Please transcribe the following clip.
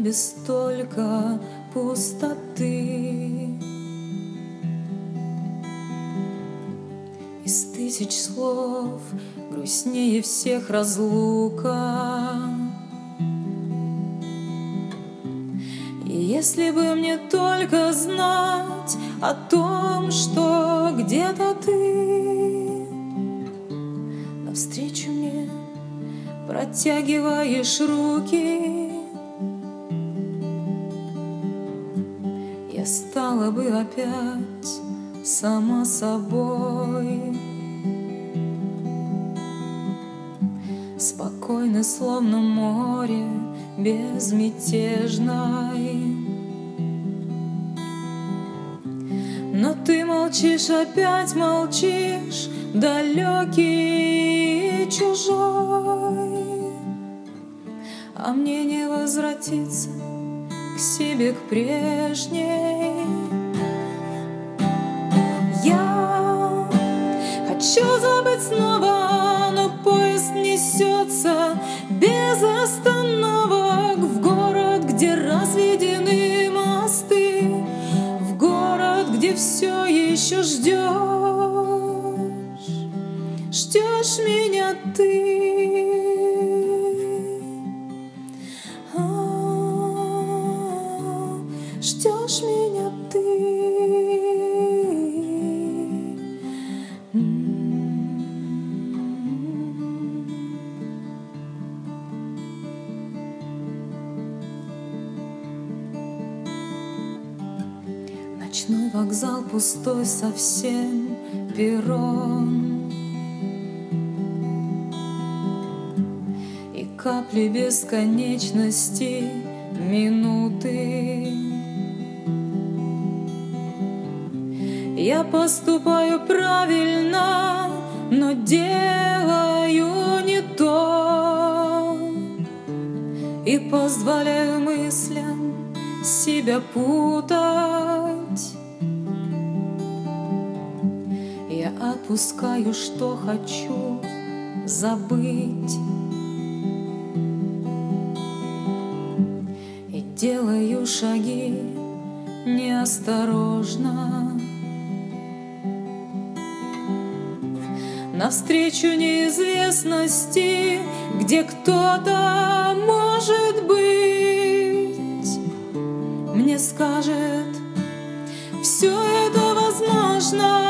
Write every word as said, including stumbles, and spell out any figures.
небе столько пустоты. Из тысяч слов грустнее всех разлука. И если бы мне только знать о том, что где-то ты навстречу мне протягиваешь руки, я стала бы опять сама собой, спокойной, словно море, безмятежной. Но ты молчишь, опять молчишь, далекий и чужой, а мне не возвратиться к себе, к прежней. Я хочу забыть снова, но поезд несется без остановок в город, где разведены мосты, в город, где все еще ждешь, ждешь меня ты. А-а-а, ждешь меня ты. Ночной вокзал пустой совсем, перрон, и капли бесконечности, минуты. Я поступаю правильно, но делаю не то, и позволяю мыслям себя путать. Я отпускаю, что хочу забыть, и делаю шаги неосторожно навстречу неизвестности, где кто-то, может быть, мне скажет: все это возможно.